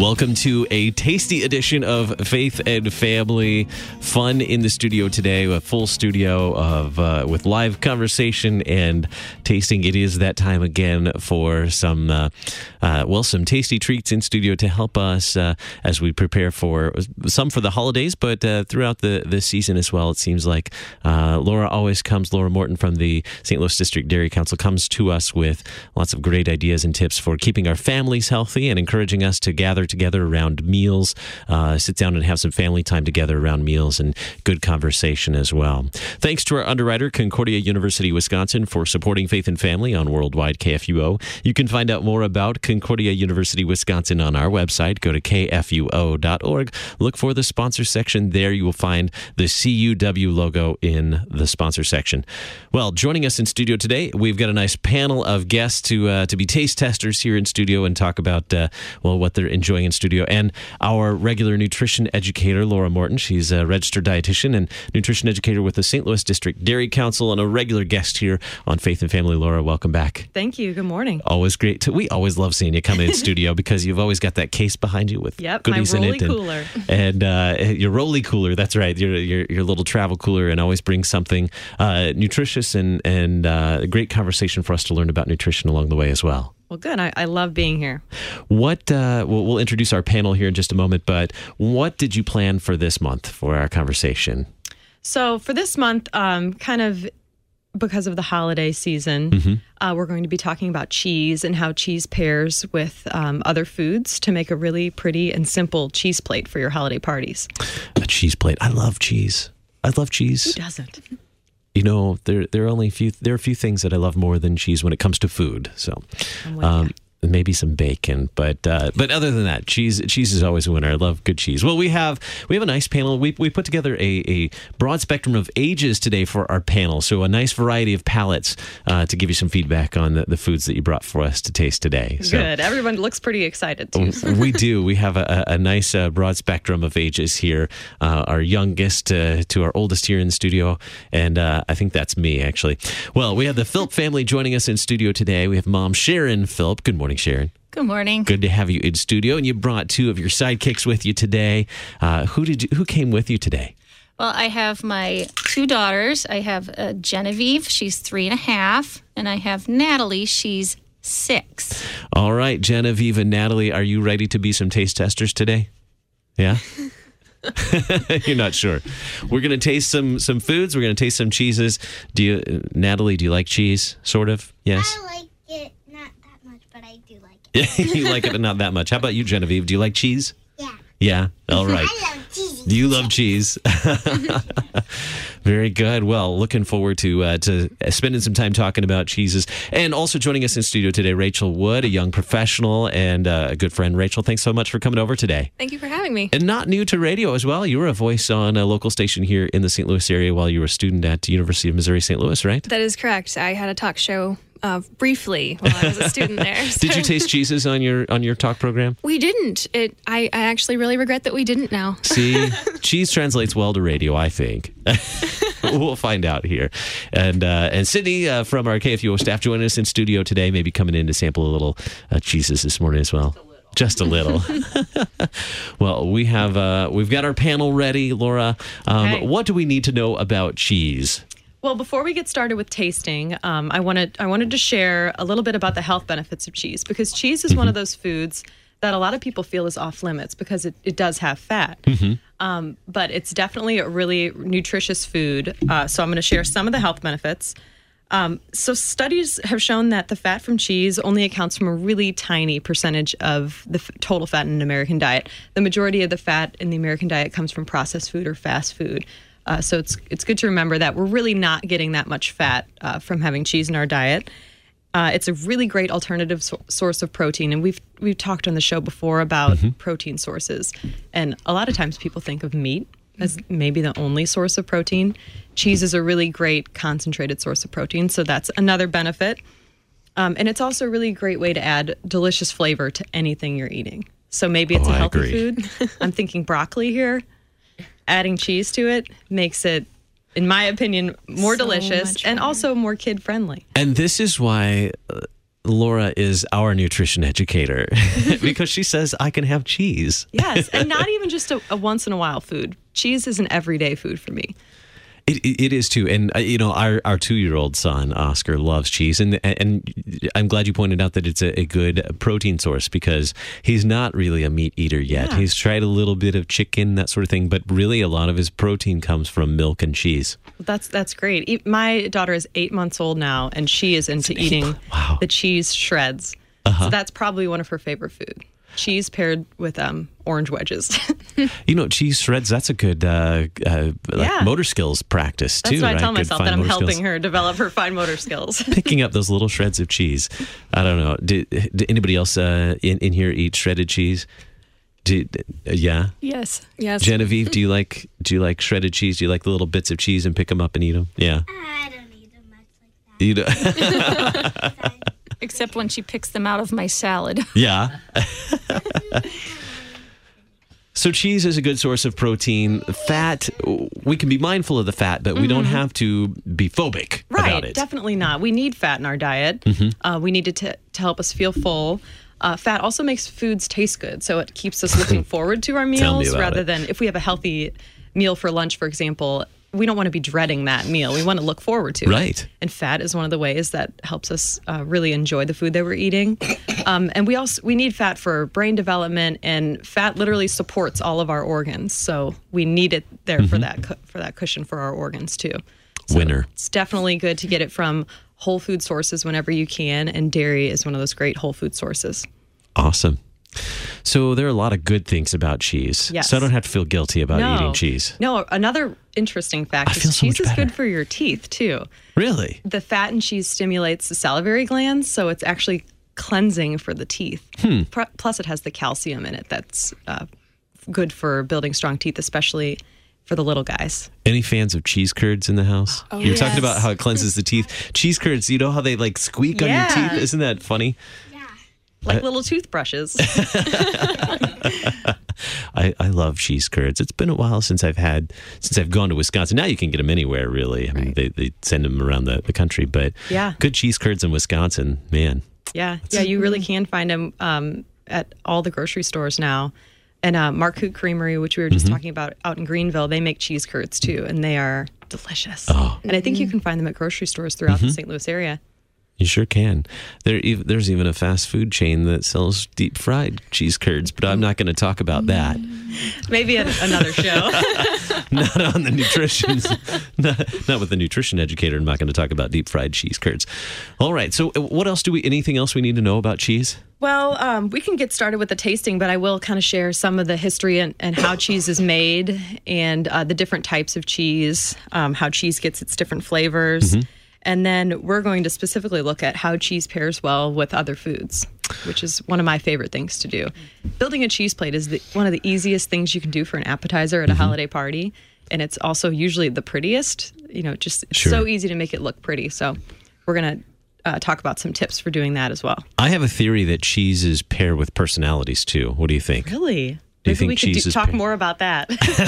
Welcome to a tasty edition of Faith and Family. Fun in the studio today, a full studio of with live conversation and tasting. It is that time again for some tasty treats in studio to help us as we prepare for some for the holidays, but throughout the season as well. It seems like Laura Morton from the St. Louis District Dairy Council comes to us with lots of great ideas and tips for keeping our families healthy and encouraging us to gather together around meals, sit down and have some family time together around meals and good conversation as well. Thanks to our underwriter, Concordia University, Wisconsin, for supporting Faith and Family on Worldwide KFUO. You can find out more about Concordia University, Wisconsin on our website. Go to kfuo.org. Look for the sponsor section. There you will find the CUW logo in the sponsor section. Well, joining us in studio today, we've got a nice panel of guests to be taste testers here in studio and talk about what they're enjoying in studio. And our regular nutrition educator, Laura Morton. She's a registered dietitian and nutrition educator with the St. Louis District Dairy Council and a regular guest here on Faith and Family. Laura, welcome back. Thank you. Good morning. Always great. We always love seeing you come in studio because you've always got that case behind you with goodies in it. My rolly cooler. And your rolly cooler, that's right. Your little travel cooler, and always brings something nutritious and great conversation for us to learn about nutrition along the way as well. Well, good. I love being here. We'll introduce our panel here in just a moment, but what did you plan for this month for our conversation? So for this month, kind of because of the holiday season, we're going to be talking about cheese and how cheese pairs with other foods to make a really pretty and simple cheese plate for your holiday parties. A cheese plate. I love cheese. Who doesn't? You know, there are a few things that I love more than cheese when it comes to food. So, maybe some bacon, but other than that, cheese is always a winner. I love good cheese. Well, we have a nice panel. We put together a broad spectrum of ages today for our panel, so a nice variety of palates to give you some feedback on the foods that you brought for us to taste today. So, good. Everyone looks pretty excited too. So. We do. We have a nice broad spectrum of ages here. Our youngest to our oldest here in the studio, and I think that's me actually. Well, we have the Philp family joining us in studio today. We have Mom Sharon Philp. Good morning, Sharon. Good morning. Good to have you in studio, and you brought two of your sidekicks with you today. Who came with you today? Well, I have my two daughters. I have Genevieve, she's 3.5, and I have Natalie, she's 6. All right, Genevieve and Natalie, are you ready to be some taste testers today? Yeah? You're not sure. We're going to taste some foods. We're going to taste some cheeses. Natalie, do you like cheese? Sort of? Yes? I like it. Not that much, but I do like it. You like it, but not that much. How about you, Genevieve? Do you like cheese? Yeah. Yeah? All right. I love cheese. You love cheese. Very good. Well, looking forward to spending some time talking about cheeses. And also joining us in studio today, Rachel Wood, a young professional and a good friend. Rachel, thanks so much for coming over today. Thank you for having me. And not new to radio as well. You were a voice on a local station here in the St. Louis area while you were a student at the University of Missouri St. Louis, right? That is correct. I had a talk show briefly while I was a student there. So. Did you taste cheeses on your talk program? We didn't. I actually really regret that we didn't now. See, cheese translates well to radio, I think. We'll find out here. And Sydney from our KFUO staff joining us in studio today, maybe coming in to sample a little cheeses this morning as well. Just a little. Well, we've got our panel ready, Laura. Okay. What do we need to know about cheese? Well, before we get started with tasting, I wanted to share a little bit about the health benefits of cheese, because cheese is one of those foods that a lot of people feel is off limits because it does have fat. But it's definitely a really nutritious food. So I'm going to share some of the health benefits. So studies have shown that the fat from cheese only accounts for a really tiny percentage of the total fat in an American diet. The majority of the fat in the American diet comes from processed food or fast food. So it's good to remember that we're really not getting that much fat from having cheese in our diet. It's a really great alternative source of protein, and we've talked on the show before about protein sources. And a lot of times people think of meat as maybe the only source of protein. Cheese is a really great concentrated source of protein, so that's another benefit. And it's also a really great way to add delicious flavor to anything you're eating. So maybe it's a healthy food. I'm thinking broccoli here. Adding cheese to it makes it, in my opinion, more delicious and also more kid-friendly. And this is why Laura is our nutrition educator because she says I can have cheese. Yes, and not even just a once in a while food. Cheese is an everyday food for me. It is too, and our 2-year-old son Oscar loves cheese, and I'm glad you pointed out that it's a good protein source because he's not really a meat eater yet. Yeah. He's tried a little bit of chicken, that sort of thing, but really a lot of his protein comes from milk and cheese. That's great. My daughter is 8 months old now, and she is into eating the cheese shreds. So that's probably one of her favorite food. Cheese paired with orange wedges. Cheese shreds, that's a good motor skills practice, too. That's what I tell Good myself, fine that I'm motor helping skills. her develop her fine motor skills. Picking up those little shreds of cheese. I don't know. Did anybody else in here eat shredded cheese? Yeah? Yes. Genevieve, do you like shredded cheese? Do you like the little bits of cheese and pick them up and eat them? Yeah. I don't eat them much like that. You do? Except when she picks them out of my salad. Yeah. So cheese is a good source of protein. Fat, we can be mindful of the fat, but we don't have to be phobic about it. Definitely not. We need fat in our diet. We need it to help us feel full. Fat also makes foods taste good, so it keeps us looking forward to our Tell me meals about rather it. than if we have a healthy meal for lunch, for example. We don't want to be dreading that meal. We want to look forward to it. Right. And fat is one of the ways that helps us really enjoy the food that we're eating. And we need fat for brain development, and fat literally supports all of our organs. So we need it there for that cushion for our organs too. So Winner. It's definitely good to get it from whole food sources whenever you can, and dairy is one of those great whole food sources. Awesome. So there are a lot of good things about cheese. Yes. So I don't have to feel guilty about eating cheese. No, another interesting fact I feel is so much cheese is better. good for your teeth too. Really? The fat in cheese stimulates the salivary glands, so it's actually cleansing for the teeth. Plus, it has the calcium in it that's good for building strong teeth, especially for the little guys. Any fans of cheese curds in the house? Oh, You're talking yes. about how it cleanses the teeth. Cheese curds, you know how they like squeak on your Yeah. teeth? Isn't that funny? Like little toothbrushes. I love cheese curds. It's been a while since I've gone to Wisconsin. Now you can get them anywhere, really. I mean, they send them around the country, but Yeah. good cheese curds in Wisconsin, man. Yeah, you really can find them at all the grocery stores now. And Mark Hoot Creamery, which we were just talking about out in Greenville, they make cheese curds too, and they are delicious. And I think you can find them at grocery stores throughout the St. Louis area. You sure can. There's even a fast food chain that sells deep fried cheese curds, but I'm not going to talk about that. Maybe at another show. Not on the nutrition, not with the nutrition educator. I'm not going to talk about deep fried cheese curds. All right. So what else anything else we need to know about cheese? Well, we can get started with the tasting, but I will kind of share some of the history and how cheese is made and the different types of cheese, how cheese gets its different flavors. And then we're going to specifically look at how cheese pairs well with other foods, which is one of my favorite things to do. Building a cheese plate is one of the easiest things you can do for an appetizer at a holiday party. And it's also usually the prettiest, it's so easy to make it look pretty. So we're going to talk about some tips for doing that as well. I have a theory that cheeses pair with personalities too. What do you think? Really? Do you Maybe think we could cheese is talk pair- more about that.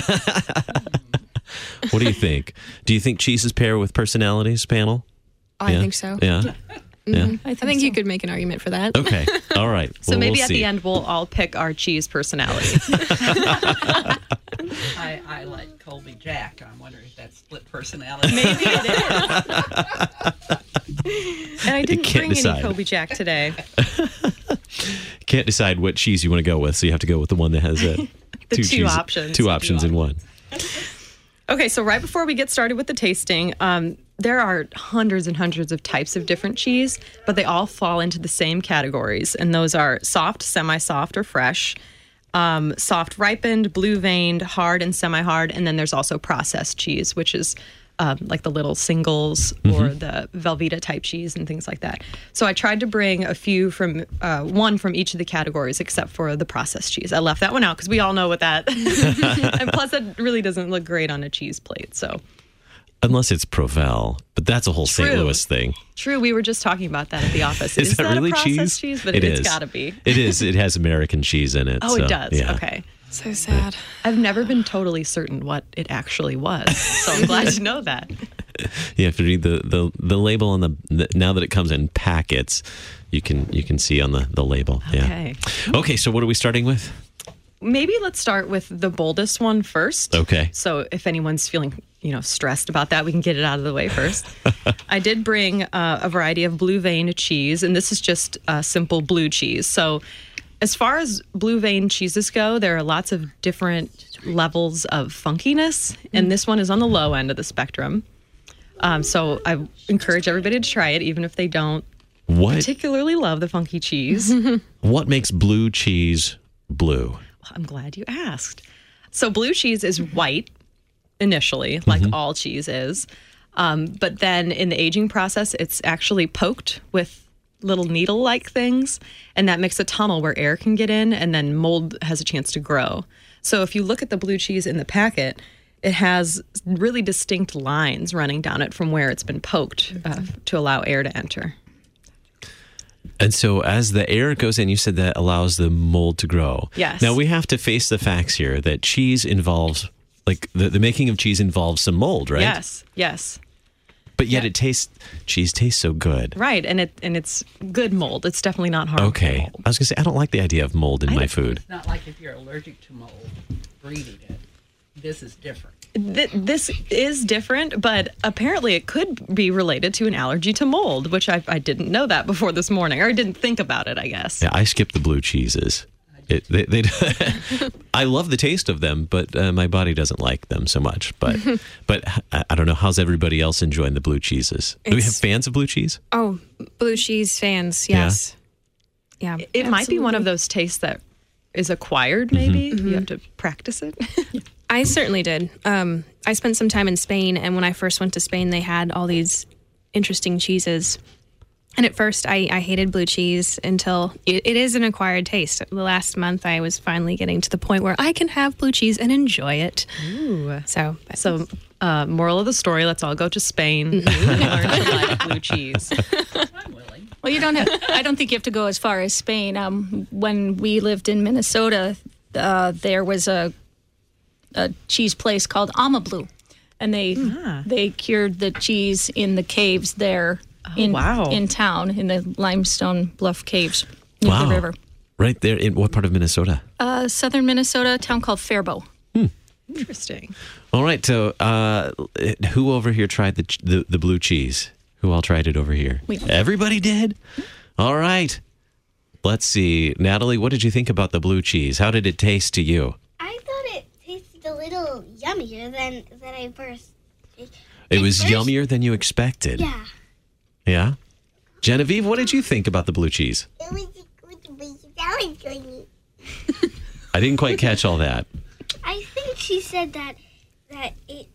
What do you think? Do you think cheeses pair with personalities, panel? I Yeah? think so. Yeah. Yeah. I think you could make an argument for that. Okay. All right. So Well, maybe we'll at see. the end, we'll all pick our cheese personality. I like Colby Jack. I'm wondering if that's split personality. Maybe it is. And I didn't can't bring decide. any Kobe Jack today. Can't decide what cheese you want to go with, so you have to go with the one that has The two options. Two options in one. Okay, so right before we get started with the tasting, there are hundreds and hundreds of types of different cheese, but they all fall into the same categories. And those are soft, semi-soft, or fresh, soft ripened, blue veined, hard and semi-hard. And then there's also processed cheese, which is like the little singles or the Velveeta type cheese and things like that. So I tried to bring a few from one from each of the categories except for the processed cheese. I left that one out because we all know what that. And plus, it really doesn't look great on a cheese plate. So Unless it's Provel, but that's a whole St. True. Louis thing. true, we were just talking about that at the office. Is that really a processed cheese? But it's is. got to be. It is. It has American cheese in it. Oh, so, it does. Yeah. Okay. So sad. I've never been totally certain what it actually was, so I'm glad to know that. You have to read the label on the now that it comes in packets. You can see on the label. Okay. Yeah. Okay. So what are we starting with? Maybe let's start with the boldest one first. Okay. So if anyone's feeling, stressed about that, we can get it out of the way first. I did bring a variety of blue vein cheese, and this is just simple blue cheese. So as far as blue vein cheeses go, there are lots of different levels of funkiness, and this one is on the low end of the spectrum. So I encourage everybody to try it, even if they don't particularly love the funky cheese. What makes blue cheese blue? I'm glad you asked. So blue cheese is white initially, like all cheese is. But then in the aging process, it's actually poked with little needle-like things, and that makes a tunnel where air can get in, and then mold has a chance to grow. So if you look at the blue cheese in the packet, it has really distinct lines running down it from where it's been poked to allow air to enter. And so as the air goes in, you said that allows the mold to grow. Yes. Now we have to face the facts here that cheese involves, like the making of cheese involves some mold, right? Yes. But yet cheese tastes so good. Right, and it's good mold. It's definitely not harmful. Okay. Mold. I was going to say, I don't like the idea of mold in my food. It's not like if you're allergic to mold, breathing it. This is different. This is different, but apparently it could be related to an allergy to mold, which I didn't know that before this morning, or I didn't think about it, I guess. Yeah, I skip the blue cheeses. I love the taste of them, but my body doesn't like them so much. But I don't know. How's everybody else enjoying the blue cheeses? Do we have fans of blue cheese? Oh, blue cheese fans, yes. Yeah. It might be one of those tastes that is acquired, maybe. You have to practice it. I certainly did. I spent some time in Spain, and when I first went to Spain, they had all these interesting cheeses. And at first, I hated blue cheese until it is an acquired taste. The last month, I was finally getting to the point where I can have blue cheese and enjoy it. Ooh. So moral of the story, let's all go to Spain and learn to like blue cheese. I'm willing. Well, I don't think you have to go as far as Spain. When we lived in Minnesota, there was a cheese place called Ama Blue, and they cured the cheese in the caves there in town, in the Limestone Bluff Caves near the river. Right there in what part of Minnesota? Southern Minnesota, a town called Faribault. Interesting. All right, so who over here tried the blue cheese? Who all tried it over here? Everybody did? All right. Let's see. Natalie, what did you think about the blue cheese? How did it taste to you? I thought it tasted a little yummier than I first. It was yummier than you expected. Yeah. Yeah? Genevieve, what did you think about the blue cheese? It was good, but that was good. I didn't quite catch all that. I think she said that it.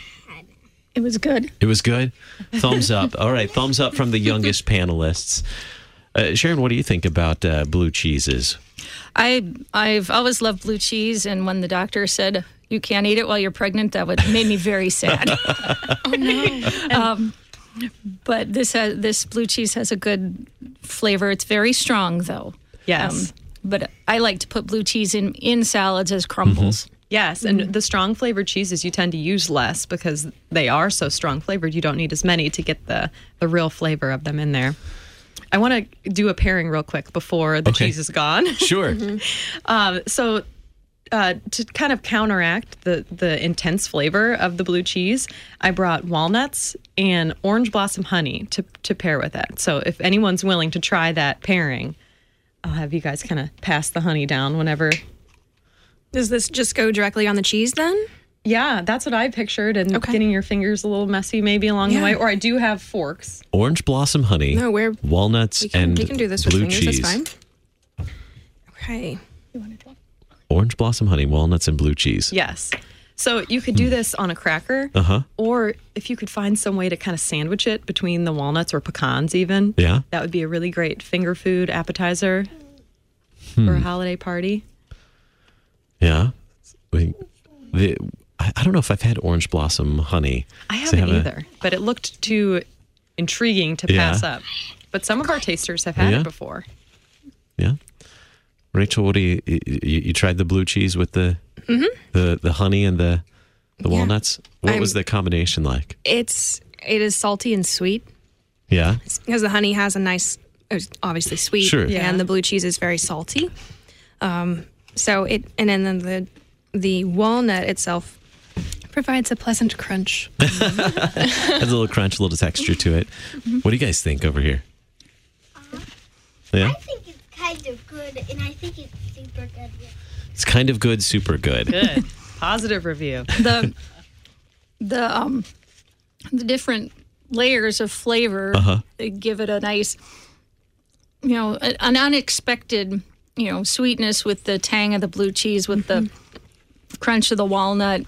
It was good. It was good? Thumbs up. All right, thumbs up from the youngest panelists. Sharon, what do you think about blue cheeses? I've always loved blue cheese, and when the doctor said you can't eat it while you're pregnant, that made me very sad. oh no. But this blue cheese has a good flavor. It's very strong, though. Yes. But I like to put blue cheese in salads as crumbles. Yes, and the strong flavored cheeses you tend to use less because they are so strong flavored. You don't need as many to get the real flavor of them in there. I want to do a pairing real quick before the cheese is gone. Sure. So to kind of counteract the intense flavor of the blue cheese, I brought walnuts and orange blossom honey to pair with it. So if anyone's willing to try that pairing, I'll have you guys kind of pass the honey down whenever. Does this just go directly on the cheese then? Yeah, that's what I pictured, and getting your fingers a little messy maybe along the way. Or I do have forks. Orange blossom honey, walnuts, and we can do this with blue fingers, cheese. that's fine. Okay. You want to try? Orange blossom honey, walnuts, and blue cheese. Yes. So you could do this on a cracker, or if you could find some way to kind of sandwich it between the walnuts or pecans even. Yeah. That would be a really great finger food appetizer for a holiday party. Yeah. I don't know if I've had orange blossom honey. I haven't either, but it looked too intriguing to pass up. But some of our tasters have had it before. Yeah. Rachel, what do you tried the blue cheese with the honey and the walnuts? What was the combination like? It's it is salty and sweet Yeah. because the honey has a nice, obviously sweet, Sure. Yeah. and the blue cheese is very salty. So it, and then the walnut itself provides a pleasant crunch. Has a little crunch, a little texture to it. What do you guys think over here? Yeah. I think it's kind of good, and I think it's super good. It's kind of good, super good. Good. Positive review. The different layers of flavor give it a nice, an unexpected, sweetness with the tang of the blue cheese, with the crunch of the walnut.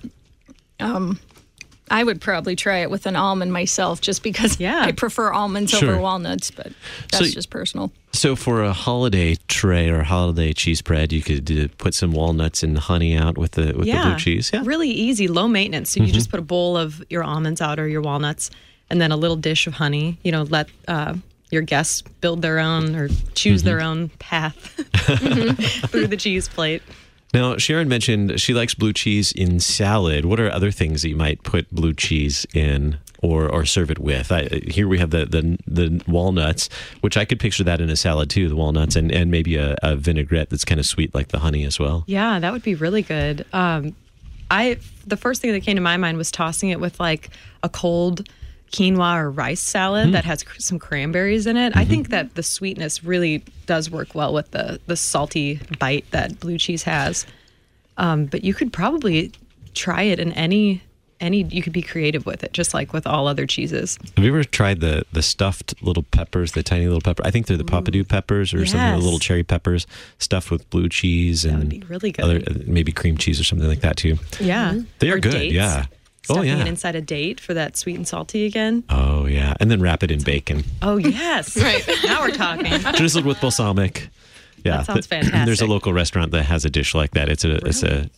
I would probably try it with an almond myself, just because I prefer almonds Sure. over walnuts, but that's just personal. So for a holiday tray or a holiday cheese spread, you could put some walnuts and honey out with the blue cheese. Yeah. Really easy, low maintenance. So you just put a bowl of your almonds out or your walnuts, and then a little dish of honey. Let your guests build their own or choose their own path through the cheese plate. Now, Sharon mentioned she likes blue cheese in salad. What are other things that you might put blue cheese in or serve it with? Here we have the walnuts, which I could picture that in a salad too, the walnuts, and maybe a vinaigrette that's kind of sweet like the honey as well. Yeah, that would be really good. The first thing that came to my mind was tossing it with like a cold quinoa or rice salad that has some cranberries in it. I think that the sweetness really does work well with the salty bite that blue cheese has. But you could probably try it in any. You could be creative with it, just like with all other cheeses. Have you ever tried the stuffed little peppers, the tiny little pepper? I think they're the Papadou peppers or some of the little cherry peppers stuffed with blue cheese and would be really good. Maybe cream cheese or something like that too. Yeah. They are Or good. dates. Yeah. Stuffing it inside a date for that sweet and salty again. Oh, yeah. And then wrap it in bacon. Oh, yes. Right. Now we're talking. Drizzled with balsamic. Yeah. That sounds fantastic. There's a local restaurant that has a dish like that. It's an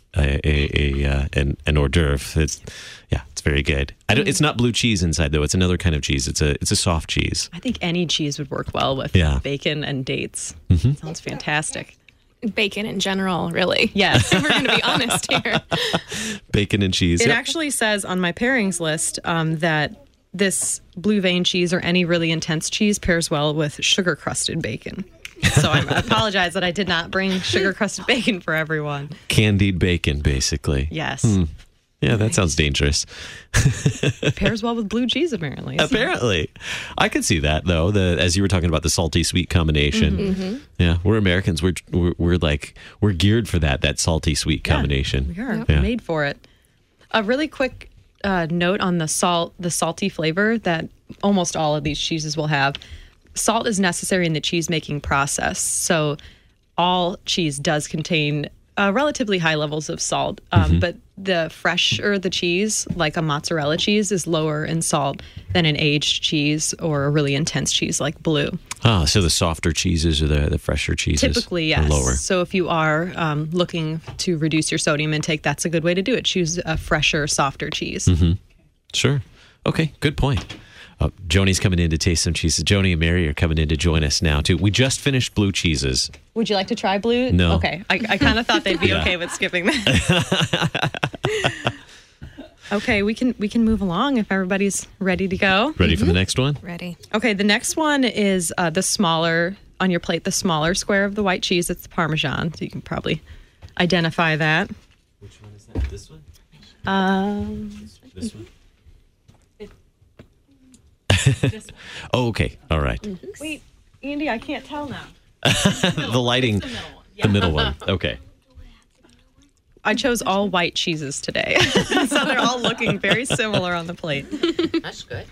hors d'oeuvre. It's very good. It's not blue cheese inside though. It's another kind of cheese. It's a soft cheese. I think any cheese would work well with bacon and dates. Sounds fantastic. Bacon in general, really. Yes. If we're going to be honest here. Bacon and cheese. It actually says on my pairings list that this blue vein cheese or any really intense cheese pairs well with sugar crusted bacon. So I apologize that I did not bring sugar crusted bacon for everyone. Candied bacon, basically. Yes. Yeah, that sounds dangerous. It pairs well with blue cheese, apparently. Apparently. I could see that, though, as you were talking about the salty-sweet combination. Yeah, we're Americans. We're geared for that salty-sweet combination. We are made for it. A really quick note on the salty flavor that almost all of these cheeses will have. Salt is necessary in the cheese-making process. So all cheese does contain relatively high levels of salt, but the fresher the cheese, like a mozzarella cheese, is lower in salt than an aged cheese or a really intense cheese like blue. Ah, so the softer cheeses or the fresher cheeses Typically, yes. are lower. So if you are looking to reduce your sodium intake, that's a good way to do it. Choose a fresher, softer cheese. Sure. Okay, good point. Joni's coming in to taste some cheeses. Joni and Mary are coming in to join us now, too. We just finished blue cheeses. Would you like to try blue? No. Okay. I kind of thought they'd be okay with skipping that. Okay, we can move along if everybody's ready to go. Ready for the next one? Ready. Okay, the next one is the smaller, on your plate, the smaller square of the white cheese. It's the Parmesan, so you can probably identify that. Which one is that? This one? This one? Oh, okay. All right. Wait, Andy, I can't tell now. The lighting, the middle one. Okay. I chose all white cheeses today. So they're all looking very similar on the plate. That's good.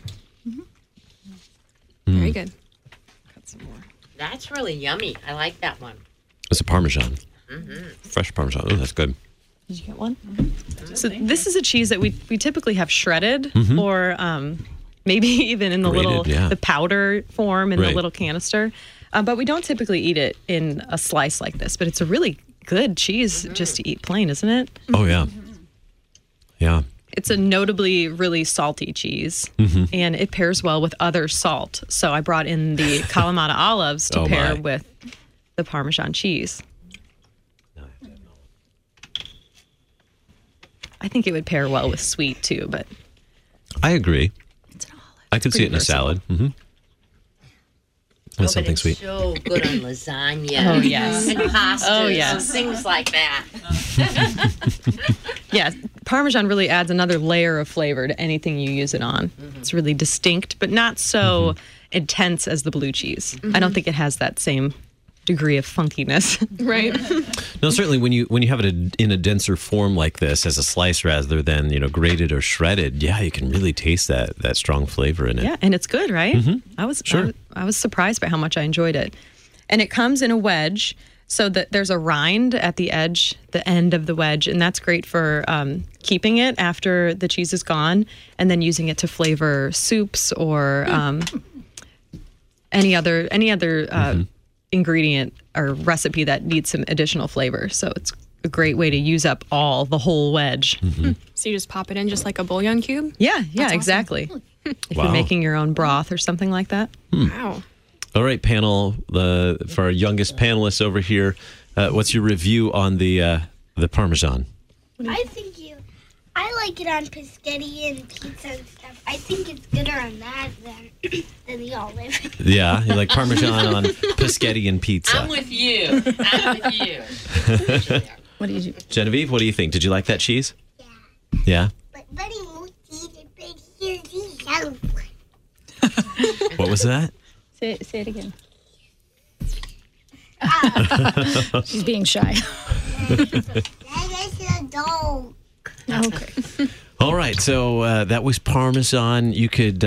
Very good. Cut some more. That's really yummy. I like that one. It's a Parmesan. Fresh Parmesan. Oh, that's good. Did you get one? So this is a cheese that we typically have shredded or maybe even in the Grated, the powder form in the Right. little canister. But we don't typically eat it in a slice like this. But it's a really good cheese just to eat plain, isn't it? Oh, yeah. Yeah. It's a notably really salty cheese, and it pairs well with other salt. So I brought in the Kalamata olives to Oh, pair my. with the Parmesan cheese. I think it would pair well with sweet too, but I agree. It's an olive. I could see it in a salad. Mm-hmm. That's something it's sweet. so good on lasagna. Oh, yes. And pastas. Oh, yes. And things like that. Yeah, Parmesan really adds another layer of flavor to anything you use it on. It's really distinct, but not so intense as the blue cheese. I don't think it has that same degree of funkiness. Right. No, certainly when you have it in a denser form like this as a slice rather than grated or shredded, yeah, you can really taste that strong flavor in it. Yeah, and it's good, right? I was surprised by how much I enjoyed it. And it comes in a wedge, so that there's a rind at the edge, the end of the wedge, and that's great for keeping it after the cheese is gone, and then using it to flavor soups or any other ingredient or recipe that needs some additional flavor. So it's a great way to use up the whole wedge. So you just pop it in just like a bouillon cube? Yeah, exactly. If you're making your own broth or something like that. Wow. All right, panel, for our youngest panelists over here, what's your review on the Parmesan? I like it on paschetti and pizza and stuff. I think it's gooder on that than the olive. Yeah, you like Parmesan on paschetti and pizza. I'm with you. What do you do? Genevieve, what do you think? Did you like that cheese? Yeah. Yeah? But Buddy won't eat it, but here's the yellow one. What was that? Say it again. She's being shy. That is a dog. Okay. All right, so that was Parmesan. You could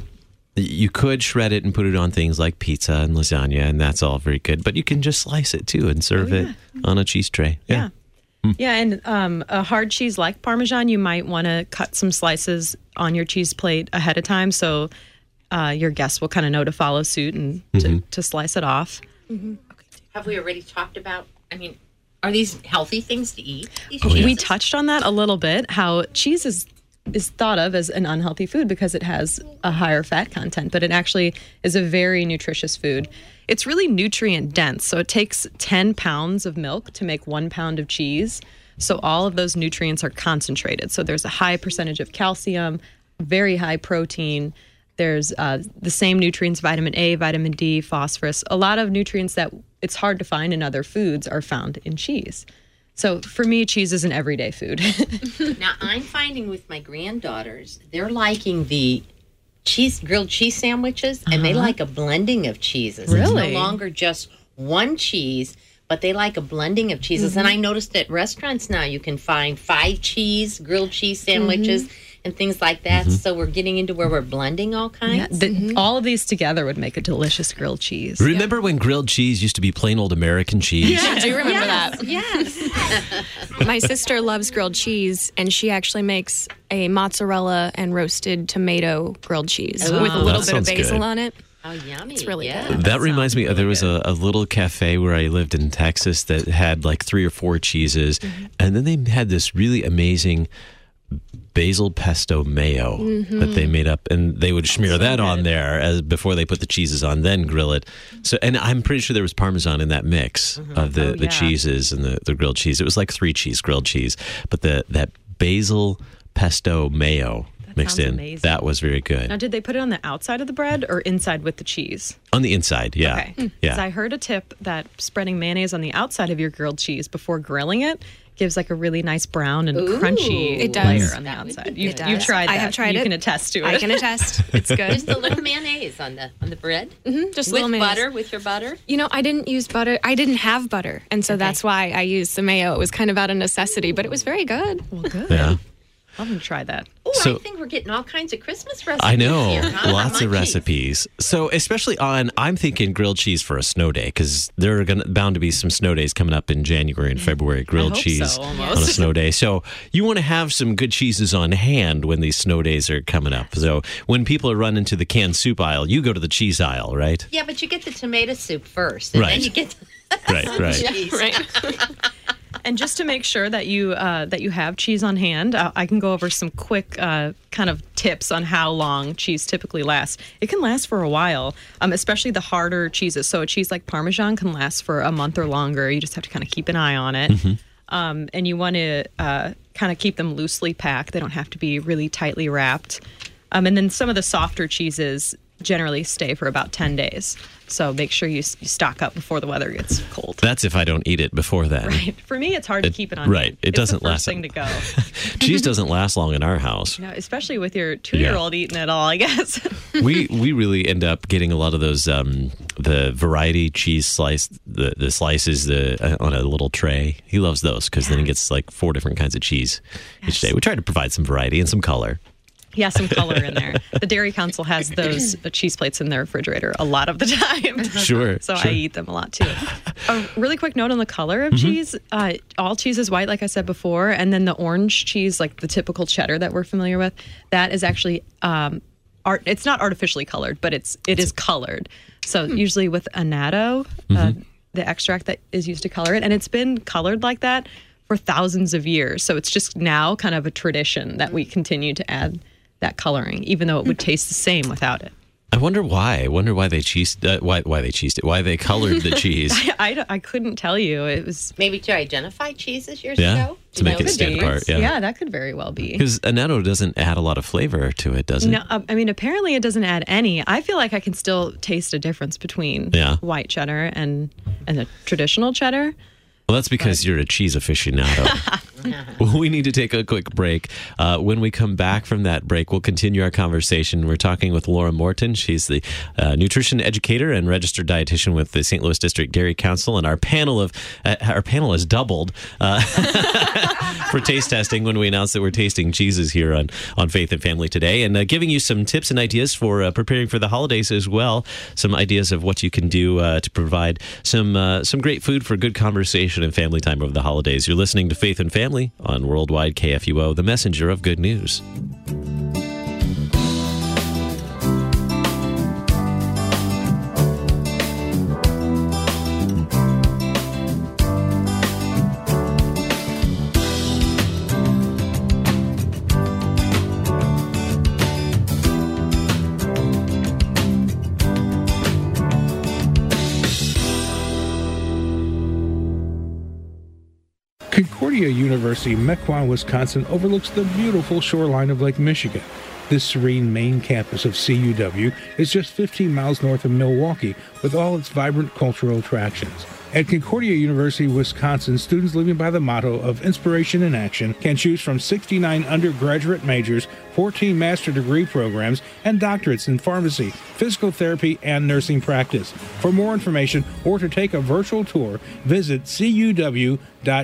shred it and put it on things like pizza and lasagna, and that's all very good. But you can just slice it too and serve it on a cheese tray. Yeah. Yeah, and a hard cheese like Parmesan, you might want to cut some slices on your cheese plate ahead of time, so your guests will kind of know to follow suit and to slice it off. Have we already talked about, are these healthy things to eat? We touched on that a little bit, how cheese is thought of as an unhealthy food because it has a higher fat content, but it actually is a very nutritious food. It's really nutrient dense, so it takes 10 pounds of milk to make 1 pound of cheese. So all of those nutrients are concentrated. So there's a high percentage of calcium, very high protein. There's the same nutrients, vitamin A, vitamin D, phosphorus. A lot of nutrients that it's hard to find in other foods are found in cheese. So for me, cheese is an everyday food. Now, I'm finding with my granddaughters, they're liking the grilled cheese sandwiches, and they like a blending of cheeses. Really? It's no longer just one cheese, but they like a blending of cheeses. And I noticed at restaurants now you can find 5 cheese grilled cheese sandwiches and things like that. So we're getting into where we're blending all kinds. All of these together would make a delicious grilled cheese. Remember when grilled cheese used to be plain old American cheese? I do remember that. Yes. My sister loves grilled cheese, and she actually makes a mozzarella and roasted tomato grilled cheese with a little That bit of sounds basil good. on it. Oh, yummy. It's really yeah. good. That reminds me, there was a little cafe where I lived in Texas that had like 3 or 4 cheeses, and then they had this really amazing basil pesto mayo that they made up, and they would smear that on there before they put the cheeses on, then grill it. So, and I'm pretty sure there was Parmesan in that mix of the cheeses and the grilled cheese. It was like 3 cheese grilled cheese, but that basil pesto mayo mixed sounds in, amazing. that was very good. Now, did they put it on the outside of the bread or inside with the cheese? On the inside, yeah. Okay. Because I heard a tip that spreading mayonnaise on the outside of your grilled cheese before grilling it gives like a really nice brown and crunchy It does. layer on the That would outside. be You good. you tried that. I have tried you it. can attest to it. I can attest. It's good. Just a little mayonnaise on the bread. Just a With little mayonnaise. butter, with your butter. You know, I didn't use butter. I didn't have butter. And so that's why I used the mayo. It was kind of out of necessity, but it was very good. Well, good. Yeah. I'm going to try that. Oh, So- I think we're getting all kinds of Christmas recipes. I know, here, huh? lots of My recipes. So, especially I'm thinking grilled cheese for a snow day, because there are bound to be some snow days coming up in January and February. Grilled hope cheese so, on almost. a snow day. So, you want to have some good cheeses on hand when these snow days are coming up. So, when people are running to the canned soup aisle, you go to the cheese aisle, right? Yeah, but you get the tomato soup first, and Right. then you get the Right. cheese. Right. And just to make sure that you have cheese on hand, I can go over some quick kind of tips on how long cheese typically lasts. It can last for a while, especially the harder cheeses. So a cheese like Parmesan can last for a month or longer. You just have to kind of keep an eye on it. And you want to kind of keep them loosely packed. They don't have to be really tightly wrapped. And then some of the softer cheeses generally stay for about 10 days. So make sure you stock up before the weather gets cold. That's if I don't eat it before then. Right. For me, it's hard to keep it on. Right. It doesn't the last. first thing to go. Cheese doesn't last long in our house. Especially with your 2-year-old eating it all, I guess. We really end up getting a lot of those the variety cheese slice, the slices on a little tray. He loves those because then he gets like 4 different kinds of cheese each day. We try to provide some variety and some color. Yeah, some color in there. The Dairy Council has those cheese plates in their refrigerator a lot of the time. Sure. So I eat them a lot too. A really quick note on the color of cheese. All cheese is white, like I said before. And then the orange cheese, like the typical cheddar that we're familiar with, that is actually, it's not artificially colored, but it is colored. So usually with annatto, the extract that is used to color it. And it's been colored like that for thousands of years. So it's just now kind of a tradition that we continue to add that coloring, even though it would taste the same without it. I wonder why. Why they Why they colored the cheese. I couldn't tell you. It was Maybe to identify cheeses years Yeah, ago. to make it stand apart. Yeah, that could very well be. Because annatto doesn't add a lot of flavor to it, does it? No, I mean, apparently it doesn't add any. I feel like I can still taste a difference between white cheddar and the traditional cheddar. Well, that's because you're a cheese aficionado. We need to take a quick break. When we come back from that break, we'll continue our conversation. We're talking with Laura Morton. She's the nutrition educator and registered dietitian with the St. Louis District Dairy Council. And our panel has doubled for taste testing when we announced that we're tasting cheeses here on Faith and Family today, and giving you some tips and ideas for preparing for the holidays as well. Some ideas of what you can do to provide some great food for good conversation and family time over the holidays. You're listening to Faith and Family on Worldwide KFUO, the messenger of good news. Concordia University, Mequon, Wisconsin, overlooks the beautiful shoreline of Lake Michigan. This serene main campus of CUW is just 15 miles north of Milwaukee, with all its vibrant cultural attractions. At Concordia University, Wisconsin, students living by the motto of inspiration in action can choose from 69 undergraduate majors, 14 master degree programs, and doctorates in pharmacy, physical therapy, and nursing practice. For more information or to take a virtual tour, visit cuw.edu.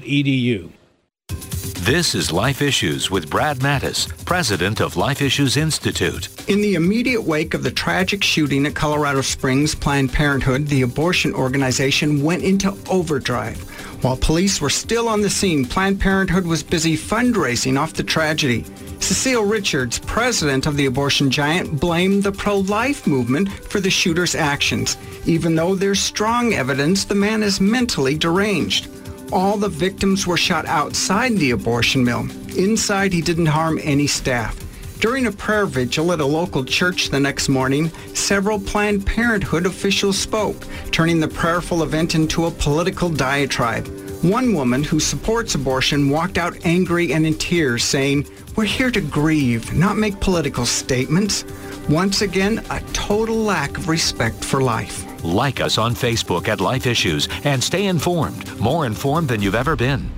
This is Life Issues with Brad Mattis, president of Life Issues Institute. In the immediate wake of the tragic shooting at Colorado Springs Planned Parenthood, the abortion organization went into overdrive. While police were still on the scene, Planned Parenthood was busy fundraising off the tragedy. Cecile Richards, president of the abortion giant, blamed the pro-life movement for the shooter's actions, even though there's strong evidence the man is mentally deranged. All the victims were shot outside the abortion mill. Inside, he didn't harm any staff. During a prayer vigil at a local church the next morning, several Planned Parenthood officials spoke, turning the prayerful event into a political diatribe. One woman who supports abortion walked out angry and in tears, saying, "We're here to grieve, not make political statements." Once again, a total lack of respect for life. Like us on Facebook at Life Issues and stay informed, more informed than you've ever been.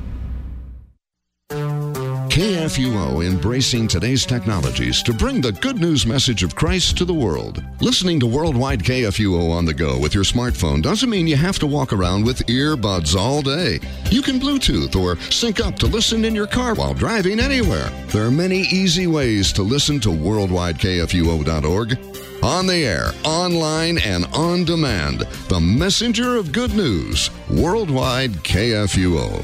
KFUO embracing today's technologies to bring the good news message of Christ to the world. Listening to Worldwide KFUO on the go with your smartphone doesn't mean you have to walk around with earbuds all day. You can Bluetooth or sync up to listen in your car while driving anywhere. There are many easy ways to listen to worldwidekfuo.org. On the air, online, and on demand. The messenger of good news. Worldwide KFUO.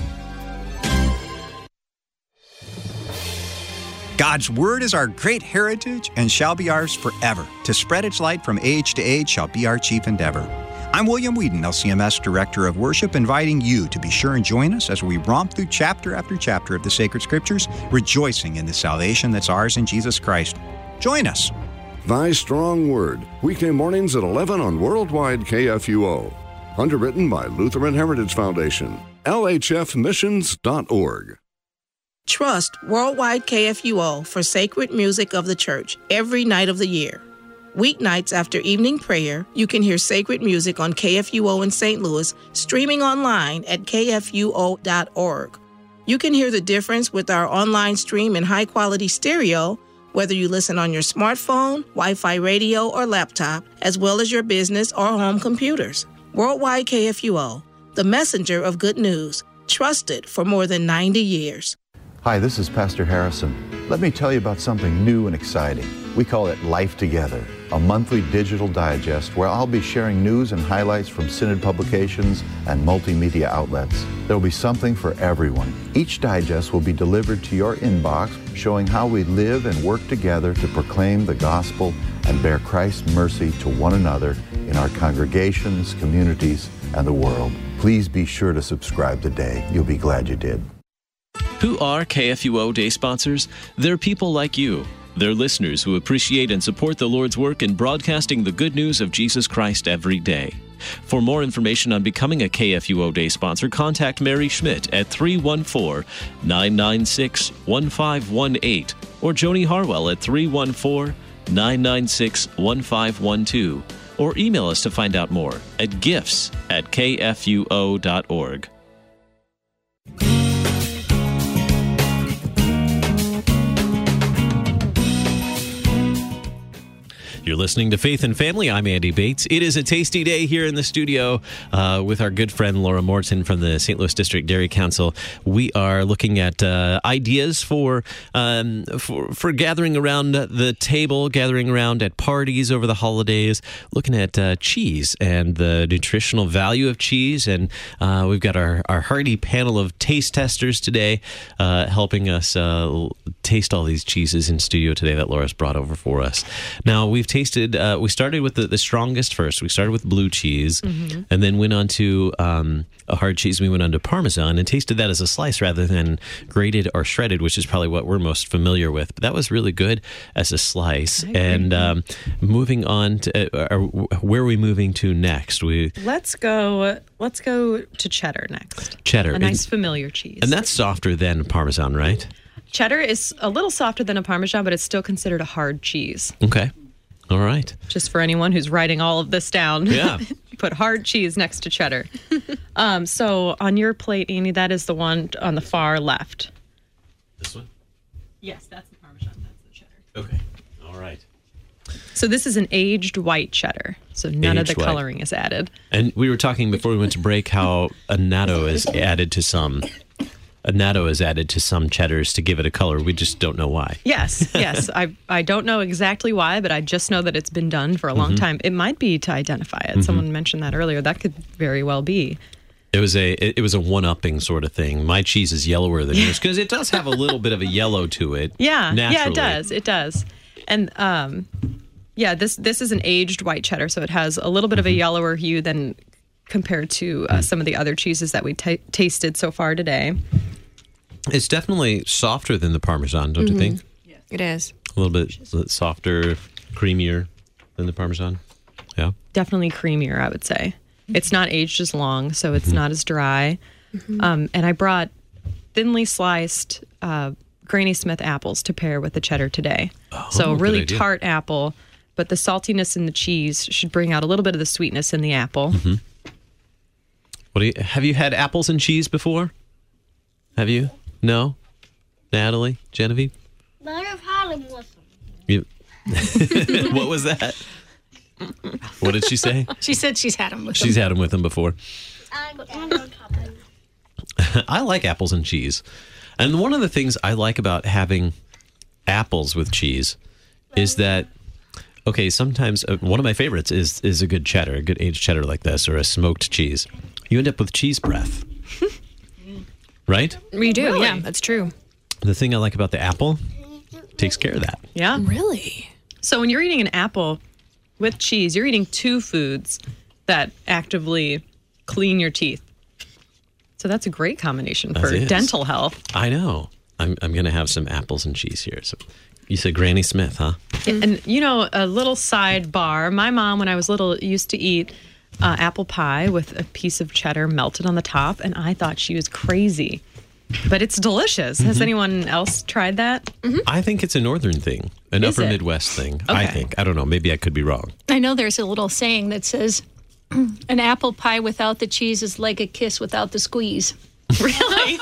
God's Word is our great heritage and shall be ours forever. To spread its light from age to age shall be our chief endeavor. I'm William Whedon, LCMS Director of Worship, inviting you to be sure and join us as we romp through chapter after chapter of the sacred scriptures, rejoicing in the salvation that's ours in Jesus Christ. Join us. Thy Strong Word, weekday mornings at 11 on Worldwide KFUO. Underwritten by Lutheran Heritage Foundation, lhfmissions.org. Trust Worldwide KFUO for sacred music of the church every night of the year. Weeknights after evening prayer, you can hear sacred music on KFUO in St. Louis, streaming online at kfuo.org. You can hear the difference with our online stream in high-quality stereo, whether you listen on your smartphone, Wi-Fi radio, or laptop, as well as your business or home computers. Worldwide KFUO, the messenger of good news, trusted for more than 90 years. Hi, this is Pastor Harrison. Let me tell you about something new and exciting. We call it Life Together, a monthly digital digest where I'll be sharing news and highlights from Synod publications and multimedia outlets. There will be something for everyone. Each digest will be delivered to your inbox, showing how we live and work together to proclaim the gospel and bear Christ's mercy to one another in our congregations, communities, and the world. Please be sure to subscribe today. You'll be glad you did. Who are KFUO Day sponsors? They're people like you. They're listeners who appreciate and support the Lord's work in broadcasting the good news of Jesus Christ every day. For more information on becoming a KFUO Day sponsor, contact Mary Schmidt at 314-996-1518 or Joni Harwell at 314-996-1512 or email us to find out more at gifts@kfuo.org. You're listening to Faith and Family. I'm Andy Bates. It is a tasty day here in the studio with our good friend Laura Morton from the St. Louis District Dairy Council. We are looking at ideas for gathering around the table, gathering around at parties over the holidays, looking at cheese and the nutritional value of cheese. And we've got our hearty panel of taste testers today helping us taste all these cheeses in studio today that Laura's brought over for us. Now, we've tasted, we started with the strongest first. We started with blue cheese and then went on to a hard cheese. We went on to Parmesan and tasted that as a slice rather than grated or shredded, which is probably what we're most familiar with. But that was really good as a slice. And moving on to, where are we moving to next? Let's go to cheddar next. Cheddar. A nice familiar cheese. And that's softer than Parmesan, right? Cheddar is a little softer than a Parmesan, but it's still considered a hard cheese. Okay. All right. Just for anyone who's writing all of this down. Yeah. Put hard cheese next to cheddar. So on your plate, Annie, that is the one on the far left. This one? Yes, that's the Parmesan. That's the cheddar. Okay. All right. So this is an aged white cheddar. So none of the Aged white. coloring is added. And we were talking before we went to break how annatto is added to some. Annatto is added to some cheddars to give it a color. We just don't know why. Yes. I don't know exactly why, but I just know that it's been done for a long time. It might be to identify it. Someone mentioned that earlier. That could very well be. It was a one-upping sort of thing. My cheese is yellower than yours because it does have a little bit of a yellow to it. Yeah, naturally. it does. And this is an aged white cheddar, so it has a little bit of a yellower hue than compared to some of the other cheeses that we tasted so far today. It's definitely softer than the Parmesan, don't you think? Yes. It is. A little bit softer, creamier than the Parmesan. Yeah. Definitely creamier, I would say. It's not aged as long, so it's not as dry. And I brought thinly sliced Granny Smith apples to pair with the cheddar today. So a really tart apple, but the saltiness in the cheese should bring out a little bit of the sweetness in the apple. Have you had apples and cheese before? Have you? No? Natalie? Genevieve? But I've had them with them. What was that? What did she say? She said she's had them with them. She's had them with them before. And on top of them. I like apples and cheese. And one of the things I like about having apples with cheese is that, okay, sometimes one of my favorites is a good cheddar, a good aged cheddar like this, or a smoked cheese. You end up with cheese breath. Right? We do, Really? yeah, that's true. The thing I like about the apple takes care of that. Yeah. Really? So when you're eating an apple with cheese, you're eating two foods that actively clean your teeth. So that's a great combination for That is. dental health. I know. I'm going to have some apples and cheese here. So you said Granny Smith, huh? And, you know, a little sidebar. My mom, when I was little, used to eat apple pie with a piece of cheddar melted on the top, and I thought she was crazy. But it's delicious. Has anyone else tried that? I think it's a northern thing, an Is upper it? Midwest thing. Okay. I think. I don't know. Maybe I could be wrong. I know there's a little saying that says, an apple pie without the cheese is like a kiss without the squeeze. Really?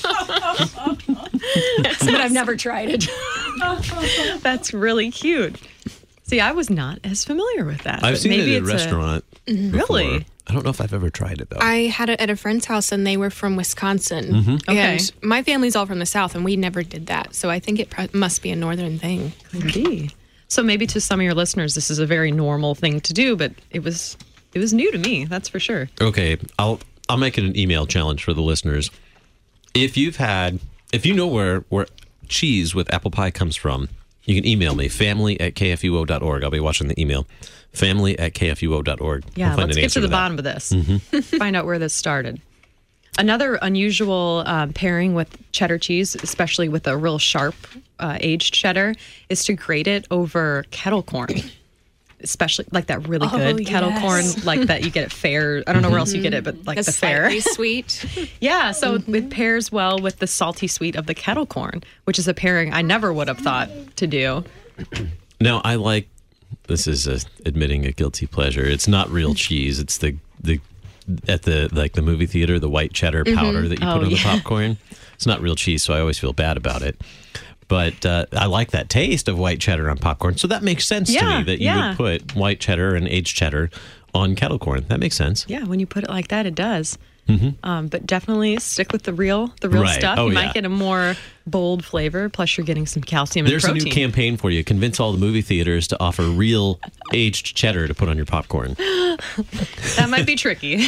But I've never tried it. That's really cute. See, I was not as familiar with that. I've but seen maybe it at a it's restaurant. Really? before. I don't know if I've ever tried it, though. I had it at a friend's house, and they were from Wisconsin. Mhm. Okay. And my family's all from the South, and we never did that. So I think it must be a northern thing. Could be. So maybe to some of your listeners, this is a very normal thing to do, but it was new to me. That's for sure. Okay, I'll make it an email challenge for the listeners. If you know where cheese with apple pie comes from, you can email me, family@kfuo.org. I'll be watching the email, family@kfuo.org. Yeah, We'll find let's an get answer to the that. bottom of this. Mhm. Find out where this started. Another unusual pairing with cheddar cheese, especially with a real sharp aged cheddar, is to grate it over kettle corn. Especially like that really good kettle corn, like that you get at fair. I don't know where else you get it, but like the fair. Slightly sweet. Yeah, so it pairs well with the salty sweet of the kettle corn, which is a pairing I never would have thought to do. Now, I like, this is admitting a guilty pleasure. It's not real cheese. It's the at the movie theater, the white cheddar powder that you put on the popcorn. It's not real cheese, so I always feel bad about it. But I like that taste of white cheddar on popcorn. So that makes sense to me that you would put white cheddar and aged cheddar on kettle corn. That makes sense. Yeah, when you put it like that, it does. Mm-hmm. But definitely stick with the real Right. stuff. Oh, you yeah. might get a more bold flavor. Plus, you're getting some calcium and There's protein. a new campaign for you. Convince all the movie theaters to offer real aged cheddar to put on your popcorn. That might be tricky.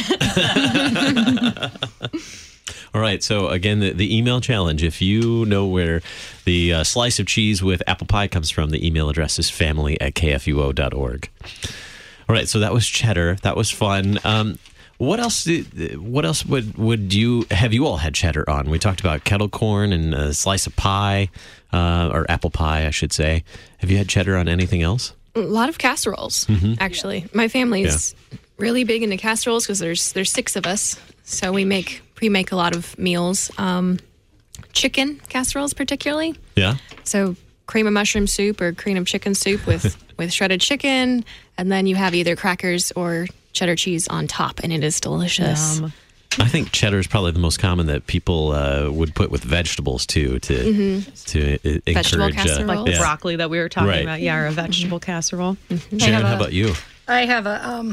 All right. So again, the email challenge. If you know where the slice of cheese with apple pie comes from, the email address is family@kfuo.org. All right. So that was cheddar. That was fun. What else? What else would you have? You all had cheddar on. We talked about kettle corn and a slice of pie, or apple pie, I should say. Have you had cheddar on anything else? A lot of casseroles, actually. My family's really big into casseroles because there's 6 of us, so we make a lot of meals. Chicken casseroles, particularly. Yeah. So cream of mushroom soup or cream of chicken soup with shredded chicken, and then you have either crackers or cheddar cheese on top, and it is delicious. Yum. I think cheddar is probably the most common that people would put with vegetables too to Vegetable encourage casserole. Like the broccoli that we were talking Right. about. Yeah, or a vegetable casserole. Sharon, how about you? I have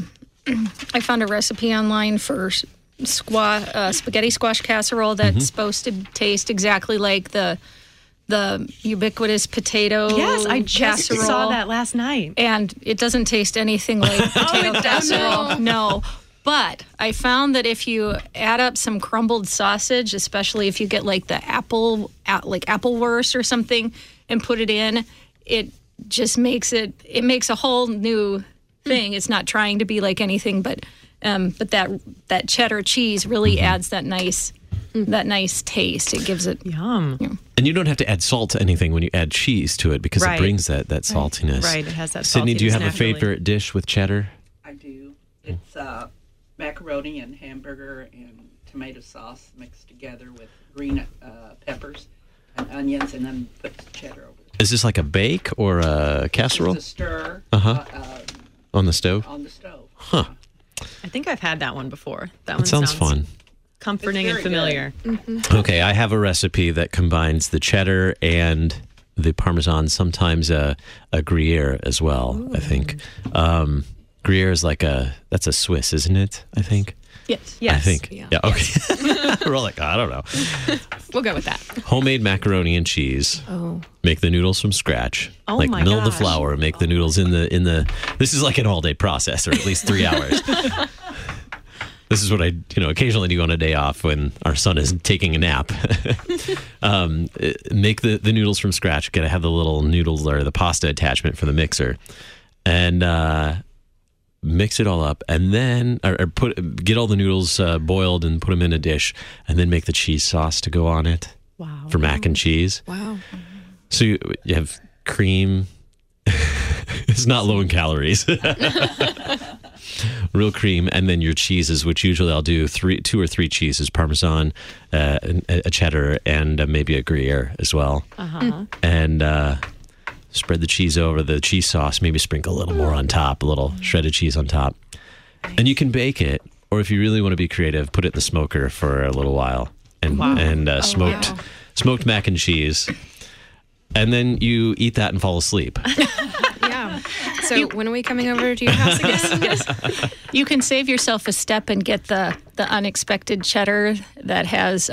I found a recipe online for spaghetti squash casserole that's supposed to taste exactly like the ubiquitous potato Yes, I just casserole. saw that last night. And it doesn't taste anything like potato casserole. No. But I found that if you add up some crumbled sausage, especially if you get like the apple wurst or something, and put it in, it just makes it makes a whole new thing. It's not trying to be like anything, but that cheddar cheese really adds that nice taste. It gives it yum. And you don't have to add salt to anything when you add cheese to it because Right. it brings that saltiness. Right, it has that Sydney, do you saltiness have naturally. a favorite dish with cheddar? I do. It's macaroni and hamburger and tomato sauce mixed together with green peppers and onions, and then put the cheddar over it. Is this like a bake or a casserole? It's a stir On the stove? on the stove. Huh. I think I've had that one before. That That one sounds fun. comforting and It's very familiar. Okay, I have a recipe that combines the cheddar and the Parmesan, sometimes a Gruyere as well, I think. Gruyere is that's a Swiss, isn't it? I think. Yes. I think. Yeah, okay. We're all like, I don't know. We'll go with that. Homemade macaroni and cheese. Oh. Make the noodles from scratch. Oh like my mill the gosh. flour, make the noodles in the this is like an all-day process, or at least 3 hours. This is what I, occasionally do on a day off when our son is taking a nap. Make the noodles from scratch. Got to have the little noodles or the pasta attachment for the mixer, and mix it all up, and then get all the noodles boiled and put them in a dish, and then make the cheese sauce to go on it. Wow. For mac and cheese. Wow. So you have cream. It's not low in calories. real cream, and then your cheeses, which usually I'll do 2 or 3 cheeses: Parmesan, a cheddar, and maybe a Gruyere as well. And spread the cheese over the cheese sauce. Maybe sprinkle a little more on top, a little shredded cheese on top, and you can bake it. Or if you really want to be creative, put it in the smoker for a little while, and smoked mac and cheese, and then you eat that and fall asleep. Yeah. So when are we coming over to your house again? Yes. You can save yourself a step and get the unexpected cheddar that has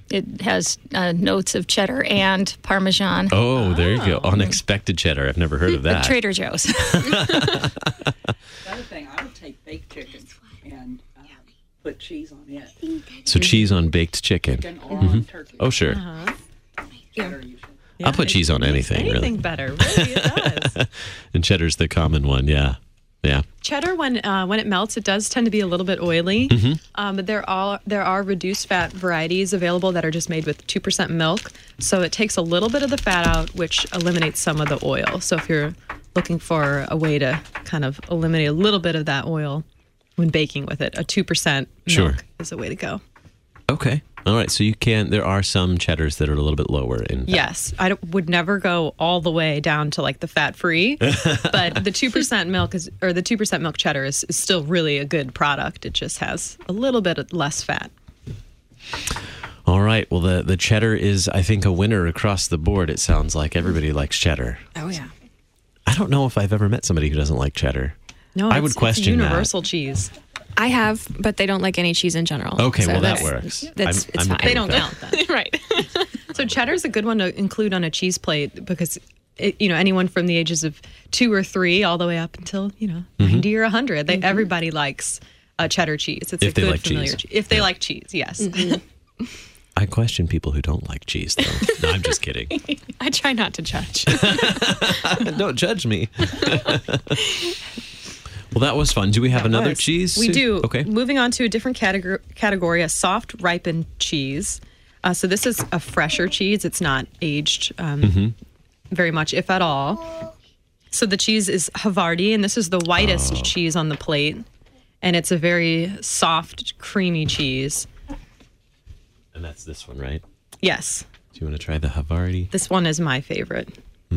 notes of cheddar and Parmesan. Oh, there you go. Unexpected cheddar. I've never heard of that. Trader Joe's. The other thing, I would take baked chicken and put cheese on it. So cheese on baked chicken. Chicken or on turkey. Oh, sure. Cheddar usually. I'll put cheese on anything, Anything really. better, really, it does. And cheddar's the common one, yeah. Cheddar, when it melts, it does tend to be a little bit oily. But there are reduced fat varieties available that are just made with 2% milk. So it takes a little bit of the fat out, which eliminates some of the oil. So if you're looking for a way to kind of eliminate a little bit of that oil when baking with it, a 2% milk is a way to go. Okay. All right. So there are some cheddars that are a little bit lower in fat. Yes. I would never go all the way down to like the fat-free, but the 2% milk the 2% milk cheddar is still really a good product. It just has a little bit less fat. All right. Well, the cheddar is, I think, a winner across the board. It sounds like everybody likes cheddar. Oh, yeah. I don't know if I've ever met somebody who doesn't like cheddar. No, I would question it's universal cheese. I have, but they don't like any cheese in general. Okay, So well, that that's- works. It's I'm fine. okay They don't with count that. then. Right. So cheddar's a good one to include on a cheese plate because anyone from the ages of 2 or 3 all the way up until 90 or 100, everybody likes cheddar cheese. It's If a they good like familiar cheese. If they like cheese, yes. I question people who don't like cheese, though. No, I'm just kidding. I try not to judge. Don't judge me. Well, that was fun. Do we have another cheese? We do. Okay. Moving on to a different category, a soft ripened cheese. So this is a fresher cheese. It's not aged very much, if at all. So the cheese is Havarti, and this is the whitest cheese on the plate. And it's a very soft, creamy cheese. And that's this one, right? Yes. Do you want to try the Havarti? This one is my favorite.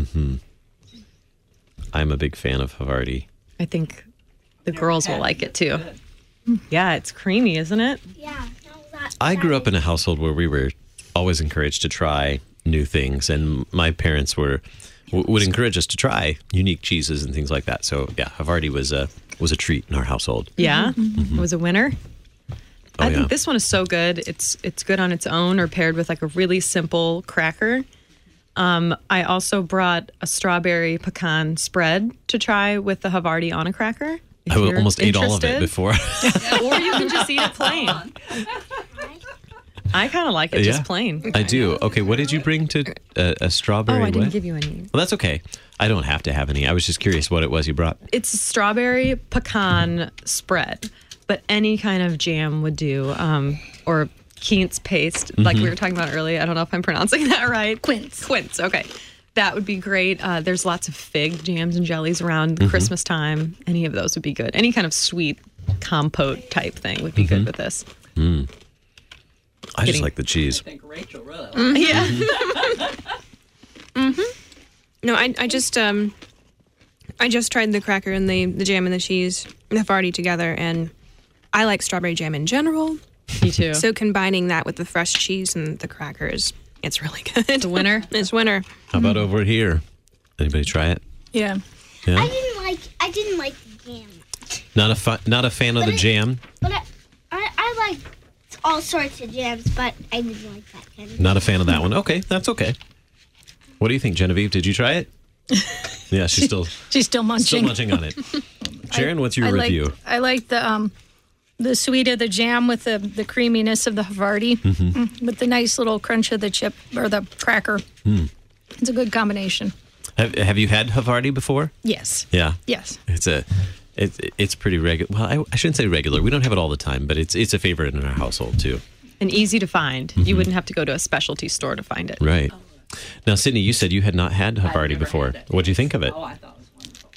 I'm a big fan of Havarti. I think the girls will like it too. Yeah, it's creamy, isn't it? Yeah. I grew up in a household where we were always encouraged to try new things, and my parents would encourage us to try unique cheeses and things like that. So yeah, Havarti was a treat in our household. Yeah, it was a winner. Oh, I think this one is so good. It's good on its own or paired with like a really simple cracker. I also brought a strawberry pecan spread to try with the Havarti on a cracker. I almost ate all of it before. Or you can just eat it plain. I kind of like it just plain. I do. Okay, what did you bring to a strawberry? Oh, I didn't what? give you any. Well, that's okay. I don't have to have any. I was just curious what it was you brought. It's a strawberry pecan spread, but any kind of jam would do, or quince paste, like we were talking about earlier. I don't know if I'm pronouncing that right. Quince. Okay. That would be great. There's lots of fig jams and jellies around Christmas time. Any of those would be good. Any kind of sweet compote type thing would be good with this. I just like the cheese. I think Rachel really. Yeah. No, I just tried the cracker and the jam and the cheese and the Havarti together, and I like strawberry jam in general. Me too. So combining that with the fresh cheese and the crackers, it's really good. It's a winner. It's winner. How about over here? Anybody try it? Yeah. Yeah. I didn't like the jam. Not a fan of the jam. But I like all sorts of jams, but I didn't like that kind of Not a fan of that one. Okay, that's okay. What do you think, Genevieve? Did you try it? Yeah, she's still munching. Still munching on it. Sharon, what's your review? I like the sweet of the jam with the creaminess of the Havarti, with the nice little crunch of the chip or the cracker. It's a good combination. Have you had Havarti before? Yes. Yeah. Yes. It's pretty regular. Well, I shouldn't say regular. We don't have it all the time, but it's a favorite in our household too. And easy to find. You wouldn't have to go to a specialty store to find it. Right. Now, Sydney, you said you had not had Havarti before. What do you think of it? Oh, I thought it was wonderful.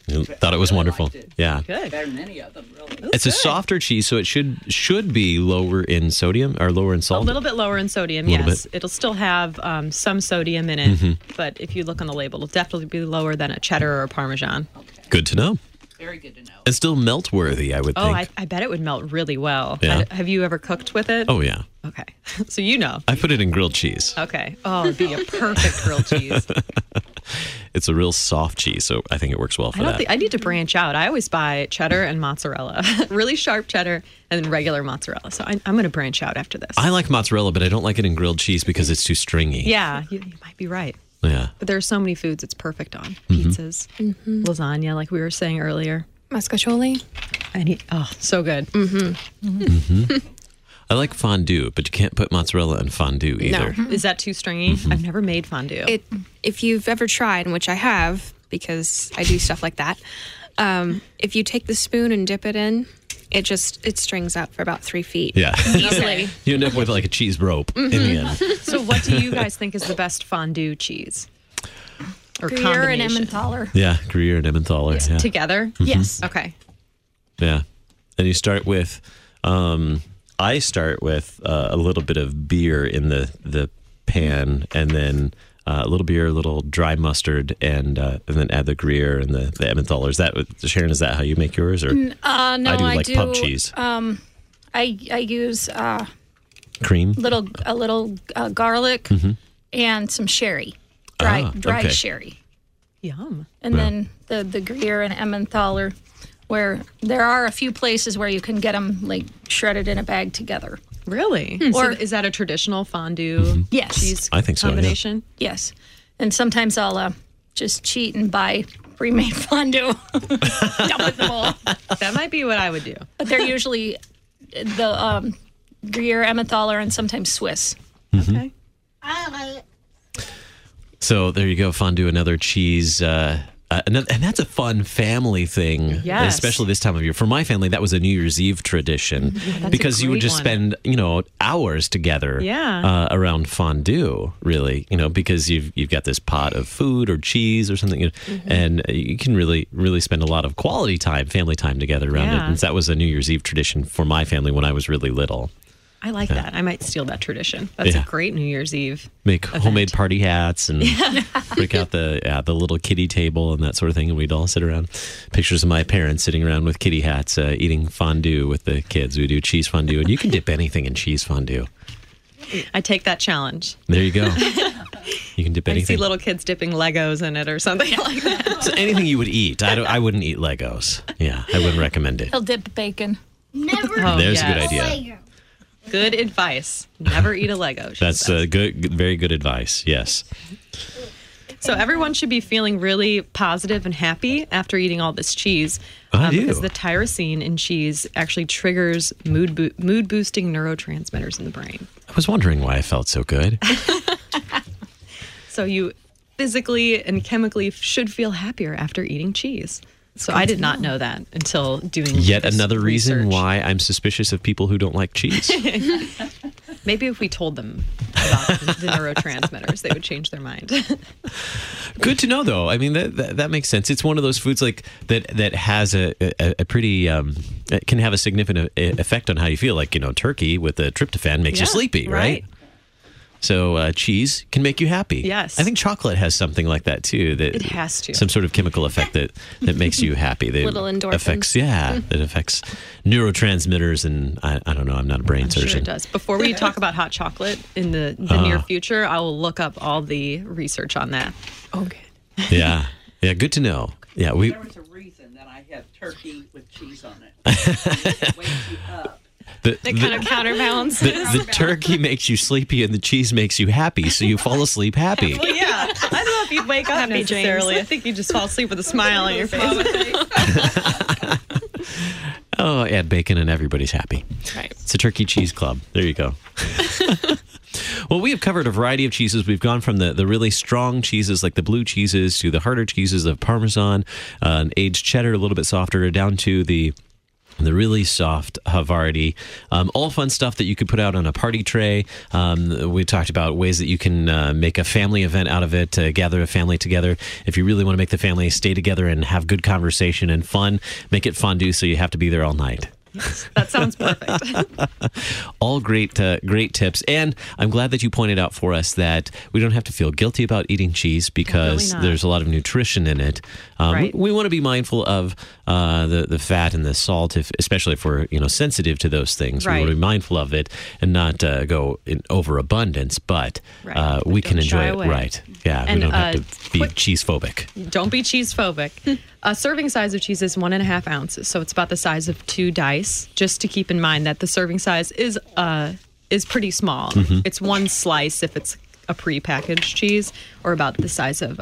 Thought it was wonderful. Yeah. Good. Better than any of them, really. It's a softer cheese, so it should be lower in sodium or lower in A salt. little bit lower in sodium, Little yes. bit. It'll still have some sodium in it, Mhm. but if you look on the label, it'll definitely be lower than a cheddar or a Parmesan. Good to know. Very good to know. It's still melt worthy, I would Oh, think. I bet it would melt really well. Yeah. Have you ever cooked with it? Oh, yeah. Okay. So you know. I put it in grilled cheese. Okay. Oh, it'd be a perfect grilled cheese. It's a real soft cheese, so I think it works well for I don't that. think I need to branch out. I always buy cheddar and mozzarella, really sharp cheddar and then regular mozzarella. So I'm going to branch out after this. I like mozzarella, but I don't like it in grilled cheese because it's too stringy. Yeah, you might be right. Yeah. But there are so many foods it's perfect on. Mhm. Pizzas, lasagna, like we were saying earlier. Mascacholi. So good. Mhm. I like fondue, but you can't put mozzarella in fondue either. No. Is that too stringy? I've never made fondue. If you've ever tried, and which I have, because I do stuff like that, if you take the spoon and dip it in, it strings up for about 3 feet. Yeah. Easily. You end up with like a cheese rope in the end. So what do you guys think is the best fondue cheese? Or Gruyere and combination? Emmentaler. Yeah, Gruyere and Emmentaler. Yeah. Together? Mhm. Yes. Okay. Yeah. And you start with, I start with a little bit of beer in the pan, and then a little beer, a little dry mustard, and then add the Gruyere and the Emmentaler. Is that, Sharon, is that how you make yours? Or No, I do pub cheese. I use Cream? a little garlic Mhm. and some sherry, dry okay. sherry. Yum. And then the Gruyere and Emmentaler, where there are a few places where you can get them like shredded in a bag together. Really? Or So is that a traditional fondue Yes. cheese I think so, yeah. combination? Yes. And sometimes I'll just cheat and buy pre-made fondue. Dump it in the bowl. That might be what I would do. But they're usually the Gruyere, Emmentaler, and sometimes Swiss. Okay. I like it. So there you go, fondue, another cheese. And that's a fun family thing, Yes. especially this time of year. For my family, that was a New Year's Eve tradition that's because a you would great just one. spend, hours together Yeah. around fondue, really, because you've got this pot of food or cheese or something, and you can really, really spend a lot of quality time, family time together around it. Yeah. And that was a New Year's Eve tradition for my family when I was really little. I like that. I might steal that tradition. That's Yeah. a great New Year's Eve. Make homemade party hats and break out the little kiddie table and that sort of thing, and we'd all sit around. Pictures of my parents sitting around with kiddie hats, eating fondue with the kids. We do cheese fondue, and you can dip anything in cheese fondue. I take that challenge. There you go. You can dip I see anything. little kids dipping Legos in it or something like that. So anything you would eat. I wouldn't eat Legos. Yeah, I wouldn't recommend it. He'll dip bacon. Never Oh, There's a good yes. idea. Lego. Good advice. Never eat a Lego. she That's says. good, very good advice. Yes. So everyone should be feeling really positive and happy after eating all this cheese. I do. Because the tyrosine in cheese actually triggers mood-boosting neurotransmitters in the brain. I was wondering why I felt so good. So you physically and chemically should feel happier after eating cheese. So I did not know that until doing Yet this another reason research. why I'm suspicious of people who don't like cheese. Maybe if we told them about the neurotransmitters, they would change their mind. Good to know, though. I mean, that makes sense. It's one of those foods like that has a pretty it can have a significant effect on how you feel. Like turkey with the tryptophan makes you Yeah, sleepy, right? So cheese can make you happy. Yes. I think chocolate has something like that too. That It has to. Some sort of chemical effect that makes you happy. That Little endorphins. that affects neurotransmitters, and I don't know. I'm not a brain I'm surgeon. sure it does. Before we talk about hot chocolate in the near future, I will look up all the research on that. Okay. Yeah. Good to know. Yeah, There was a reason that I had turkey with cheese on it. It wakes you up. It kind of counterbalances. The turkey makes you sleepy and the cheese makes you happy, so you fall asleep happy. Well, yeah. I don't know if you'd wake up Happy necessarily. James. I think you just fall asleep with a smile on your face. Oh, add bacon and everybody's happy. Right. It's a turkey cheese club. There you go. Well, we have covered a variety of cheeses. We've gone from the really strong cheeses like the blue cheeses to the harder cheeses of Parmesan, an aged cheddar, a little bit softer, down to the the really soft Havarti. All fun stuff that you could put out on a party tray. We talked about ways that you can make a family event out of it, gather a family together. If you really want to make the family stay together and have good conversation and fun, make it fondue so you have to be there all night. That sounds perfect. All great tips. And I'm glad that you pointed out for us that we don't have to feel guilty about eating cheese because Really not. there's a lot of nutrition in it. Right. We want to be mindful of the fat and the salt, especially if we're sensitive to those things. Right. We want to be mindful of it and not go in overabundance, but Right. we can Don't enjoy shy it. away. Right. Yeah, And, we don't have to be cheese phobic. Don't be cheese phobic. A serving size of cheese is 1.5 ounces, so it's about the size of 2 dice. Just to keep in mind that the serving size is pretty small. Mm-hmm. It's 1 slice if it's a pre-packaged cheese, or about the size of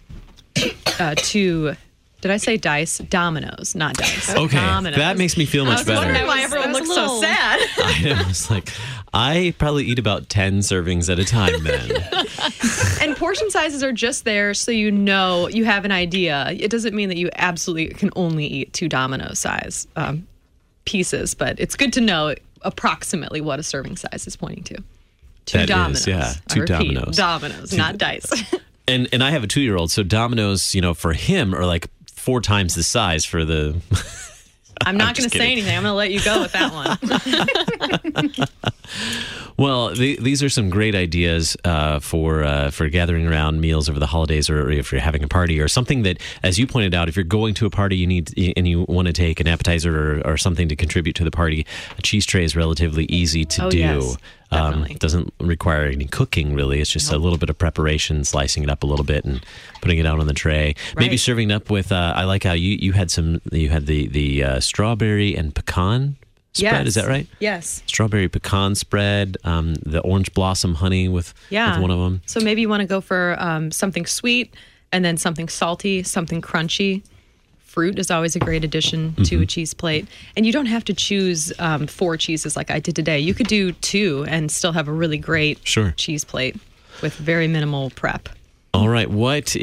2. Did I say dice? Dominoes, not dice. Okay, Dominoes. that makes me feel much better. I was wondering why everyone looks so sad. I was like, I probably eat about 10 servings at a time then. And portion sizes are just there so you know, you have an idea. It doesn't mean that you absolutely can only eat 2 Domino size pieces, but it's good to know approximately what a serving size is pointing to. 2 That is, Dominoes. yeah, I 2 repeat, Dominoes. Dominoes, not dice. And I have a 2-year-old, so Dominoes, for him are like 4 times the size for the... I'm not going to say anything. I'm going to let you go with that one. Well, these are some great ideas for gathering around meals over the holidays, or if you're having a party or something that, as you pointed out, if you're going to a party you want to take an appetizer or something to contribute to the party, a cheese tray is relatively easy to do. Yes, It doesn't require any cooking, really. It's just a little bit of preparation, slicing it up a little bit and putting it out on the tray. Maybe Right. serving it up with, I like how you had the strawberry and pecan spread. Yes. Is that right? Yes. Strawberry pecan spread, the orange blossom honey with one of them. So maybe you want to go for something sweet and then something salty, something crunchy. Fruit is always a great addition to a cheese plate. And you don't have to choose 4 cheeses like I did today. You could do 2 and still have a really great cheese plate with very minimal prep. All right. What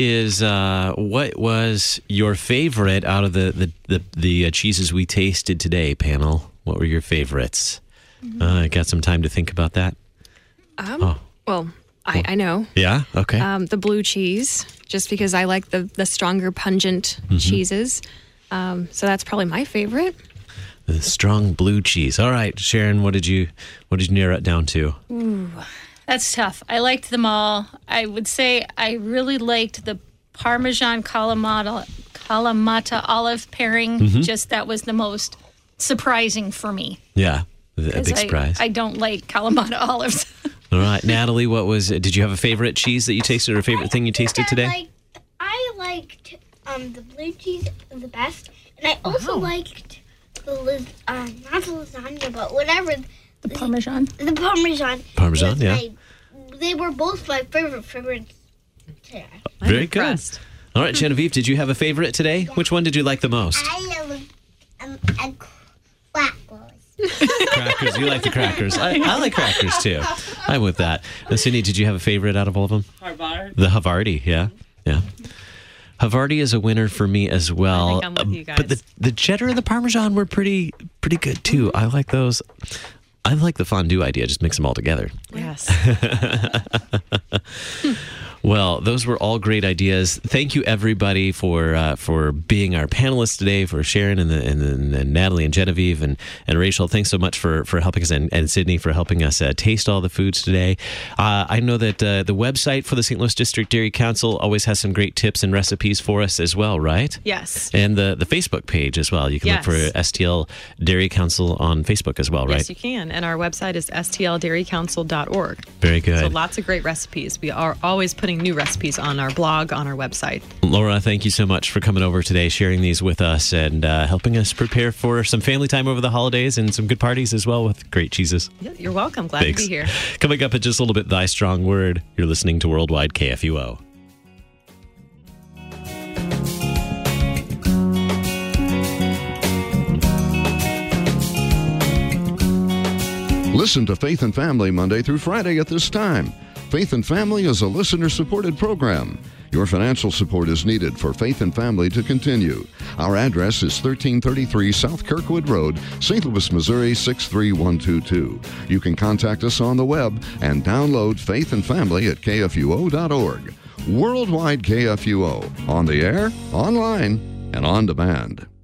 was your favorite out of the cheeses we tasted today, panel? What were your favorites? Got some time to think about that? Well, I know. Yeah? Okay. The blue cheese, just because I like the stronger, pungent cheeses. So that's probably my favorite. The strong blue cheese. All right, Sharon, what did you narrow it down to? Ooh, that's tough. I liked them all. I would say I really liked the Parmesan Kalamata olive pairing. Just that was the most surprising for me. Yeah, a big 'Cause surprise. I don't like Kalamata olives. All right, Natalie, did you have a favorite cheese that you tasted or a favorite thing you tasted today? I liked the blue cheese the best, and I also liked the not the lasagna, but whatever. The Parmesan. The Parmesan. Parmesan, yeah. They were both my favorites. Yeah. Very good. All right, Genevieve, did you have a favorite today? Which one did you like the most? I love crackers. Crackers. You like the crackers. I like crackers, too. I'm with that. And Sydney, did you have a favorite out of all of them? Havarti. The Havarti, yeah. Havarti is a winner for me as well. I think I'm with you guys. But the cheddar and the Parmesan were pretty good, too. I like those. I like the fondue idea. Just mix them all together. Yes. Well, those were all great ideas. Thank you, everybody, for being our panelists today, for Sharon and Natalie and Genevieve and Rachel. Thanks so much for helping us, and Sydney for helping us taste all the foods today. I know that the website for the St. Louis District Dairy Council always has some great tips and recipes for us as well, right? Yes. And the Facebook page as well. You can look for STL Dairy Council on Facebook as well, right? Yes, you can. And our website is stldairycouncil.org. Very good. So lots of great recipes. We are always putting new recipes on our blog, on our website. Laura, thank you so much for coming over today, sharing these with us, and helping us prepare for some family time over the holidays and some good parties as well with great cheeses. Yeah, you're welcome. Glad Thanks. to be here. Coming up in just a little bit, Thy Strong Word. You're listening to Worldwide KFUO. Listen to Faith and Family Monday through Friday at this time. Faith and Family is a listener-supported program. Your financial support is needed for Faith and Family to continue. Our address is 1333 South Kirkwood Road, St. Louis, Missouri 63122. You can contact us on the web and download Faith and Family at kfuo.org. Worldwide KFUO, on the air, online, and on demand.